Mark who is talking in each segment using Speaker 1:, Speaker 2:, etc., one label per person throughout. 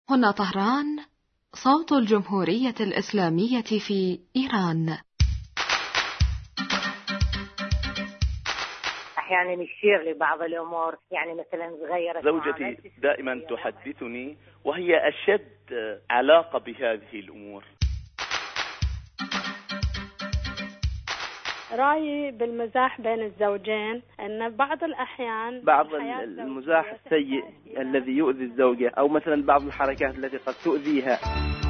Speaker 1: هنا طهران، صوت الجمهورية الإسلامية في إيران.
Speaker 2: أحيانا يشير لي بعض الأمور، يعني مثلا غيرت.
Speaker 3: زوجتي دائما تحدثني وهي أشد علاقة بهذه الأمور.
Speaker 4: رأيي بالمزاح بين الزوجين أن بعض الأحيان
Speaker 5: بعض المزاح السيء الذي يؤذي الزوجة، أو مثلا بعض الحركات التي قد تؤذيها.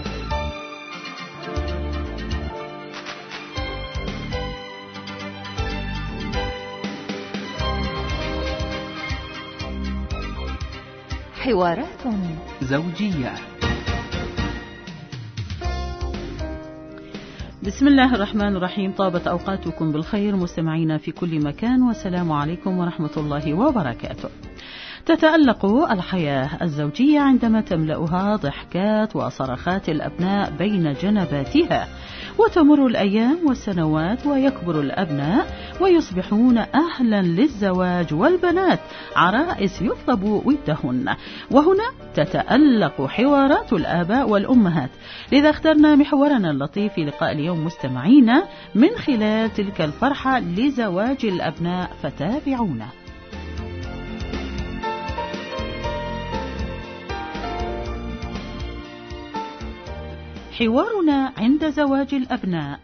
Speaker 6: حوارات زوجية. بسم الله الرحمن الرحيم. طابت أوقاتكم بالخير مستمعينا في كل مكان، والسلام عليكم ورحمة الله وبركاته. تتألق الحياة الزوجية عندما تملأها ضحكات وصرخات الأبناء بين جنباتها، وتمر الأيام والسنوات ويكبر الأبناء ويصبحون أهلا للزواج، والبنات عرائس يطلب ودهن. وهنا تتألق حوارات الآباء والأمهات. لذا اخترنا محورنا اللطيف في لقاء اليوم مستمعينا من خلال تلك الفرحة لزواج الأبناء، فتابعونا. حوارنا عند زواج الأبناء.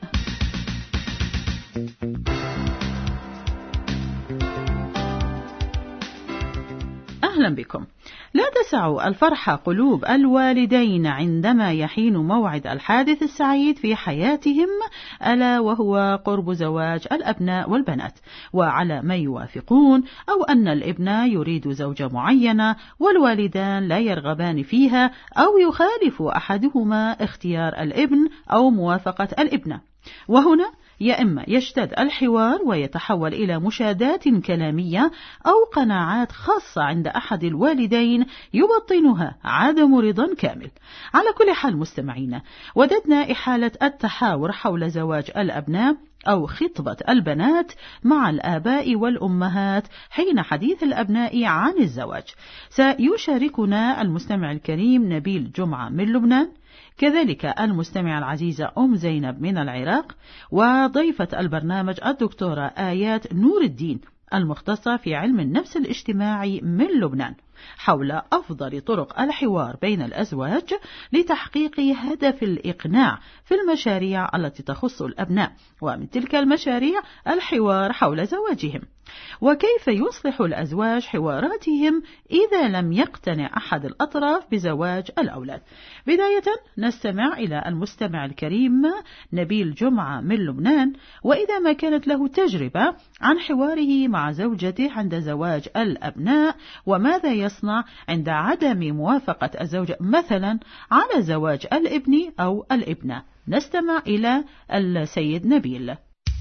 Speaker 6: أهلا بكم. لا تسع الفرحة قلوب الوالدين عندما يحين موعد الحادث السعيد في حياتهم، ألا وهو قرب زواج الأبناء والبنات، وعلى ما يوافقون، أو أن الابن يريد زوجة معينة والوالدان لا يرغبان فيها، أو يخالف أحدهما اختيار الابن أو موافقة الابنة. وهنا يا إما يشتد الحوار ويتحول إلى مشادات كلامية أو قناعات خاصة عند أحد الوالدين يبطنها عدم رضا كامل. على كل حال مستمعينا، وددنا إحالة التحاور حول زواج الأبناء أو خطبة البنات مع الآباء والأمهات حين حديث الأبناء عن الزواج. سيشاركنا المستمع الكريم نبيل جمعة من لبنان، كذلك المستمع العزيزة أم زينب من العراق، وضيفة البرنامج الدكتورة آيات نور الدين المختصة في علم النفس الاجتماعي من لبنان، حول أفضل طرق الحوار بين الأزواج لتحقيق هدف الإقناع في المشاريع التي تخص الأبناء، ومن تلك المشاريع الحوار حول زواجهم، وكيف يصلح الأزواج حواراتهم إذا لم يقتنع أحد الأطراف بزواج الأولاد. بداية نستمع إلى المستمع الكريم نبيل جمعة من لبنان، وإذا ما كانت له تجربة عن حواره مع زوجته عند زواج الأبناء، وماذا يصنع عند عدم موافقة الزوجة مثلا على زواج الابن أو الابنة. نستمع إلى السيد نبيل.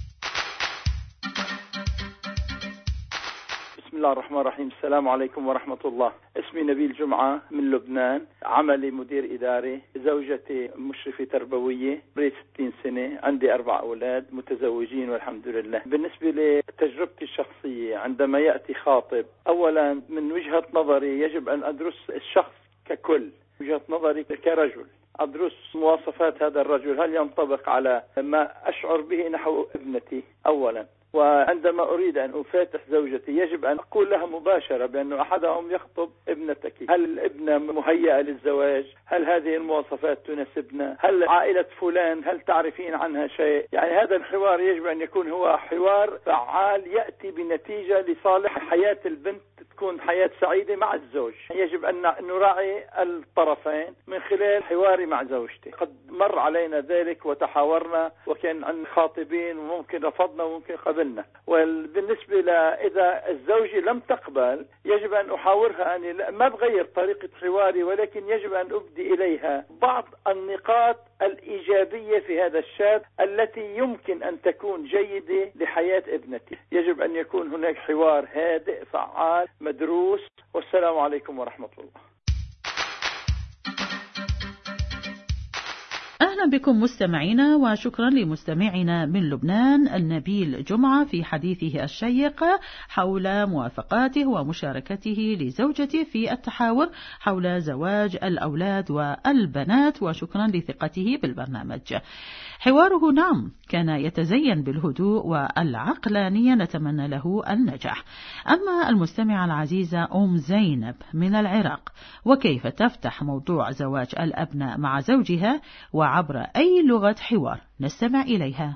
Speaker 5: بسم الله الرحمن الرحيم. السلام عليكم ورحمة الله. اسمي نبيل جمعة من لبنان، عملي مدير إداري، زوجتي مشرفة تربوية، عمري 60 سنة، عندي 4 أولاد متزوجين والحمد لله. بالنسبة لتجربتي الشخصية عندما يأتي خاطب، أولا من وجهة نظري يجب أن أدرس الشخص ككل، وجهة نظري كرجل، أدرس مواصفات هذا الرجل، هل ينطبق على ما أشعر به نحو ابنتي أولا. وعندما أريد أن أفاتح زوجتي يجب أن أقول لها مباشرة بأن أحدهم يخطب ابنتك، هل الابنة مهيئة للزواج؟ هل هذه المواصفات تناسبنا؟ هل عائلة فلان هل تعرفين عنها شيء؟ يعني هذا الحوار يجب أن يكون هو حوار فعال يأتي بنتيجة لصالح حياة البنت، تكون حياة سعيدة مع الزوج. يجب أن نراعي الطرفين من خلال حواري مع زوجتي. قد مر علينا ذلك وتحاورنا وكان عن خاطبين وممكن رفضنا وممكن قبلنا. وبالنسبة إذا الزوجة لم تقبل يجب أن أحاورها أني ما بغير طريقة حواري، ولكن يجب أن أبدي إليها بعض النقاط الإيجابية في هذا الشاب التي يمكن أن تكون جيدة لحياة ابنتي. يجب أن يكون هناك حوار هادئ فعال مدروس. والسلام عليكم ورحمة الله.
Speaker 6: أهلا بكم مستمعينا، وشكرا لمستمعنا من لبنان نبيل جمعة في حديثه الشيق حول موافقاته ومشاركته لزوجته في التحاور حول زواج الأولاد والبنات، وشكرا لثقته بالبرنامج. حواره نعم كان يتزين بالهدوء والعقلانية، نتمنى له النجاح. أما المستمعة العزيزة أم زينب من العراق، وكيف تفتح موضوع زواج الأبناء مع زوجها وعبر أي لغة حوار؟ نستمع إليها.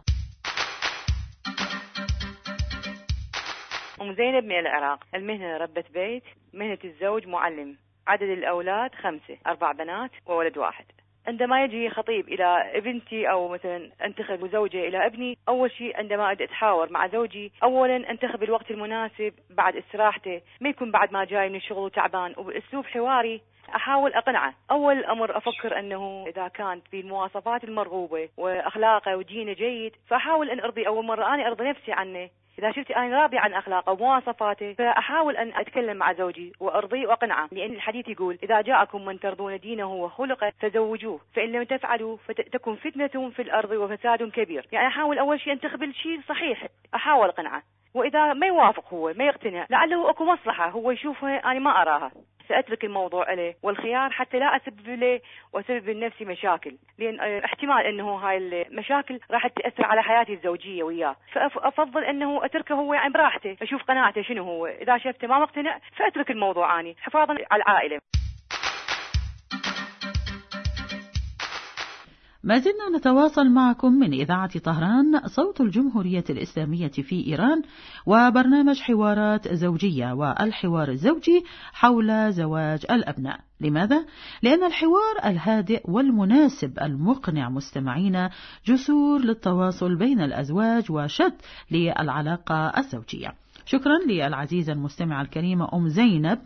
Speaker 7: أم زينب من العراق، المهنة ربة بيت، مهنة الزوج معلم، عدد الأولاد 5، 4 بنات وولد واحد. عندما يجي خطيب إلى ابنتي أو مثلا أنتخب زوجة إلى ابني، أول شيء عندما أتحاور مع زوجي أولا أنتخب الوقت المناسب بعد استراحته، ما يكون بعد ما جاي من الشغل وتعبان، وبأسلوب حواري أحاول أقنعه. أول أمر أفكر أنه إذا كانت في المواصفات المرغوبة وأخلاقه ودينه جيد، فأحاول أن أرضي أول مرة أنا أرضي نفسي عنه. إذا شفت أنا راضي عن أخلاقه ومواصفاته، فأحاول أن أتكلم مع زوجي وأرضيه وأقنعه، لأن الحديث يقول إذا جاءكم من ترضون دينه وخلقه فزوجوه، فإن لم تفعلوا فتكون فتنة في الأرض وفساد كبير. يعني أحاول أول شيء أنتخب الشيء صحيح، أحاول أقنعه، وإذا ما يوافق هو ما يقتنع لعله أكو مصلحة هو يشوفها أنا ما أراها، سأترك الموضوع عليه والخيار حتى لا أسبب له وأسبب لنفسي مشاكل، لأن احتمال أنه هاي المشاكل راح تأثر على حياتي الزوجية وياه، فأفضل أنه أتركه هو يعني براحته، أشوف قناعته شنو هو، إذا شفته ما مقتنع فأترك الموضوع أنا حفاظا على العائلة.
Speaker 6: ما زلنا نتواصل معكم من إذاعة طهران صوت الجمهورية الإسلامية في إيران، وبرنامج حوارات زوجية والحوار الزوجي حول زواج الأبناء. لماذا؟ لأن الحوار الهادئ والمناسب المقنع مستمعين جسور للتواصل بين الأزواج وشد للعلاقة الزوجية. شكرا للعزيزة المستمعة الكريمة أم زينب.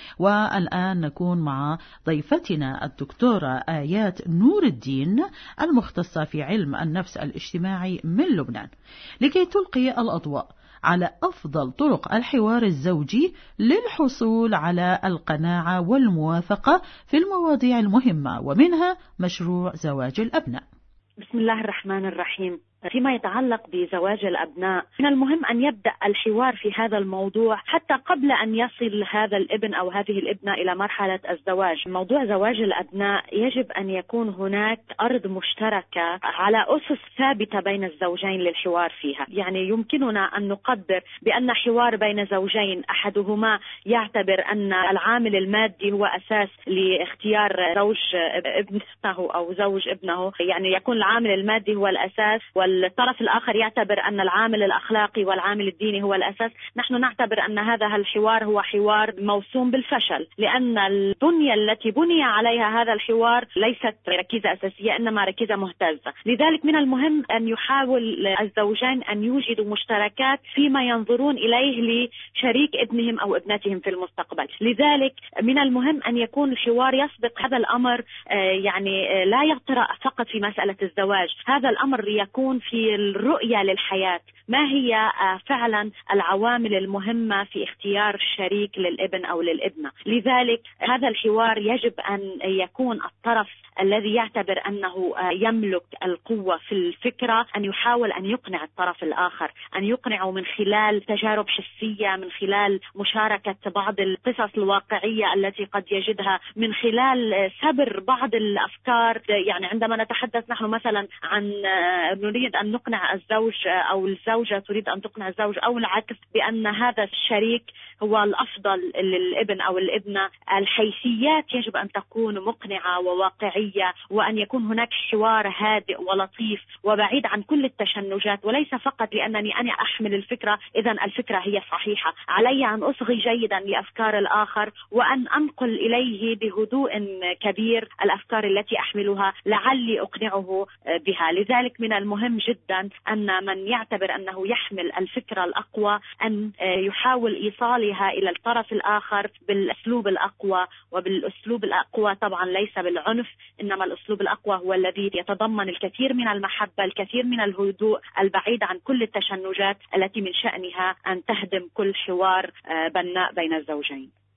Speaker 6: والآن نكون مع ضيفتنا الدكتورة آيات نور الدين المختصة في علم النفس الاجتماعي من لبنان، لكي تلقي الأضواء على أفضل طرق الحوار الزوجي للحصول على القناعة والموافقة في المواضيع المهمة، ومنها مشروع زواج الأبناء.
Speaker 8: بسم الله الرحمن الرحيم. فيما يتعلق بزواج الأبناء، من المهم أن يبدأ الحوار في هذا الموضوع حتى قبل أن يصل هذا الابن أو هذه الابنة إلى مرحلة الزواج. موضوع زواج الأبناء يجب أن يكون هناك أرض مشتركة على أسس ثابتة بين الزوجين للحوار فيها. يعني يمكننا أن نقدر بأن حوار بين زوجين أحدهما يعتبر أن العامل المادي هو أساس لاختيار زوج ابنته أو زوج ابنه، يعني يكون العامل المادي هو الأساس، والطرف الآخر يعتبر أن العامل الأخلاقي والعامل الديني هو الأساس. نحن نعتبر أن هذا الحوار هو حوار موسوم بالفشل، لأن البنية التي بني عليها هذا الحوار ليست ركيزة أساسية إنما ركيزة مهتزة. لذلك من المهم أن يحاول الزوجين أن يوجدوا مشتركات فيما ينظرون إليه لشريك ابنهم أو ابنتهم في المستقبل. لذلك من المهم أن يكون الحوار يسبق هذا الأمر، يعني لا يطرأ فقط في مسألة الزواج، هذا الأمر يكون في الرؤية للحياة، ما هي فعلا العوامل المهمة في اختيار الشريك للابن أو للابنة. لذلك هذا الحوار يجب أن يكون الطرف الذي يعتبر أنه يملك القوة في الفكرة أن يحاول أن يقنع الطرف الآخر، أن يقنعه من خلال تجارب حسية، من خلال مشاركة بعض القصص الواقعية التي قد يجدها، من خلال سبر بعض الأفكار. يعني عندما نتحدث نحن مثلا عن نريد أن نقنع الزوج أو الزوجة تريد أن تقنع الزوج أو العكس بأن هذا الشريك هو الأفضل للابن أو الابنة، الحيثيات يجب أن تكون مقنعة وواقعية، وأن يكون هناك حوار هادئ ولطيف وبعيد عن كل التشنجات، وليس فقط لأنني أنا أحمل الفكرة إذا الفكرة هي صحيحة. علي أن أصغي جيدا لأفكار الآخر وأن أنقل إليه بهدوء كبير الأفكار التي أحملها لعلي أقنعه بها. لذلك من المهم جدا أن من يعتبر أنه يحمل الفكرة الأقوى أن يحاول إيصالها إلى الطرف الآخر بالأسلوب الأقوى، وبالأسلوب الأقوى طبعا ليس بالعنف، إنما الأسلوب الأقوى هو الذي يتضمن الكثير من المحبة، الكثير من الهدوء، البعيد عن كل التشنجات التي من شأنها أن تهدم كل حوار بناء بين الزوجين.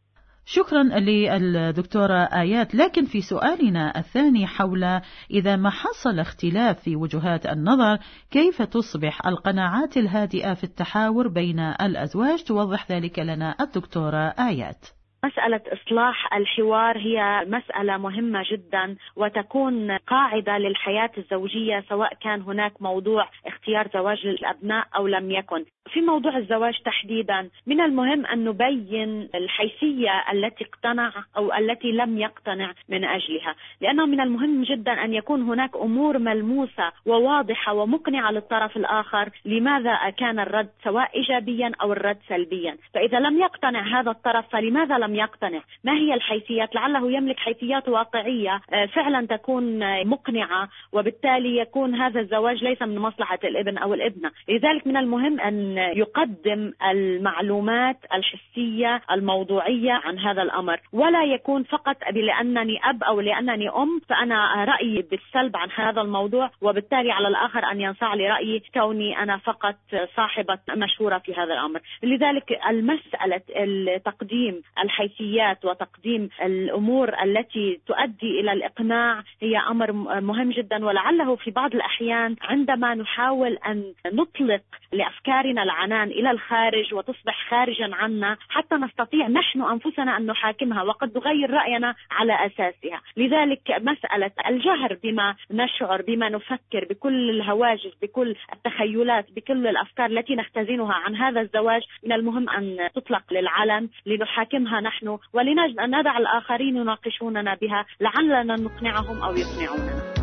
Speaker 6: شكرا للدكتورة آيات. لكن في سؤالنا الثاني حول إذا ما حصل اختلاف في وجهات النظر كيف تصبح القناعات الهادئة في التحاور بين الأزواج، توضح ذلك لنا الدكتورة آيات.
Speaker 8: مسألة إصلاح الحوار هي مسألة مهمة جدا وتكون قاعدة للحياة الزوجية، سواء كان هناك موضوع اختيار زواج الأبناء أو لم يكن. في موضوع الزواج تحديدا من المهم أن نبين الحيثية التي اقتنع أو التي لم يقتنع من أجلها، لأنه من المهم جدا أن يكون هناك أمور ملموسة وواضحة ومقنعة للطرف الآخر لماذا كان الرد سواء إيجابيا أو الرد سلبيا. فإذا لم يقتنع هذا الطرف فلماذا لم يقتنع؟ ما هي الحيثيات؟ لعله يملك حيثيات واقعية فعلا تكون مقنعة، وبالتالي يكون هذا الزواج ليس من مصلحة الابن أو الابنة. لذلك من المهم أن يقدم المعلومات الحسية الموضوعية عن هذا الأمر، ولا يكون فقط لأنني أب أو لأنني أم فأنا رأيي بالسلب عن هذا الموضوع، وبالتالي على الآخر أن ينصاع لرأيي كوني أنا فقط صاحبة مشهورة في هذا الأمر. لذلك المسألة تقديم الحيثيات وتقديم الأمور التي تؤدي إلى الإقناع هي أمر مهم جدا، ولعله في بعض الأحيان عندما نحاول أن نطلق لأفكارنا العنان إلى الخارج وتصبح خارجا عنا حتى نستطيع نحن أنفسنا أن نحاكمها وقد نغير رأينا على أساسها. لذلك مسألة الجهر بما نشعر بما نفكر بكل الهواجس بكل التخيلات بكل الأفكار التي نختزنها عن هذا الزواج من المهم أن تطلق للعلن لنحاكمها نحن ولندع الآخرين يناقشوننا بها لعلنا نقنعهم أو يقنعوننا.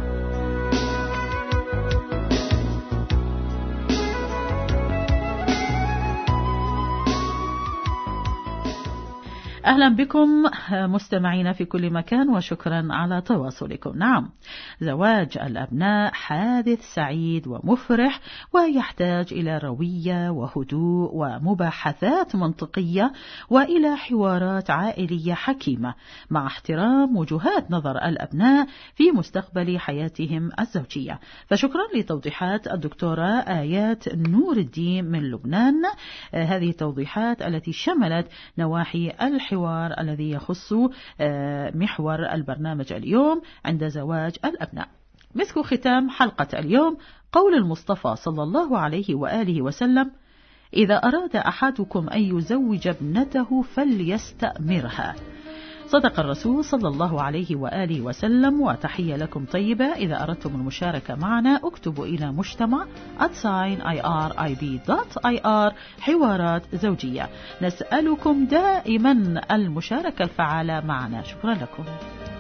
Speaker 6: أهلا بكم مستمعين في كل مكان وشكرا على تواصلكم. نعم، زواج الأبناء حادث سعيد ومفرح ويحتاج إلى روية وهدوء ومباحثات منطقية وإلى حوارات عائلية حكيمة مع احترام وجهات نظر الأبناء في مستقبل حياتهم الزوجية. فشكرا لتوضيحات الدكتورة آيات نور الدين من لبنان، هذه التوضيحات التي شملت نواحي الحوار الذي يخص محور البرنامج اليوم عند زواج الأبناء. مسك ختام حلقة اليوم قول المصطفى صلى الله عليه وآله وسلم: إذا أراد أحدكم أن يزوج ابنته فليستأمرها. صدق الرسول صلى الله عليه وآله وسلم. وتحية لكم طيبة. إذا أردتم المشاركة معنا اكتبوا إلى مجتمع@irib.ir حوارات زوجية. نسألكم دائما المشاركة الفعالة معنا. شكرا لكم.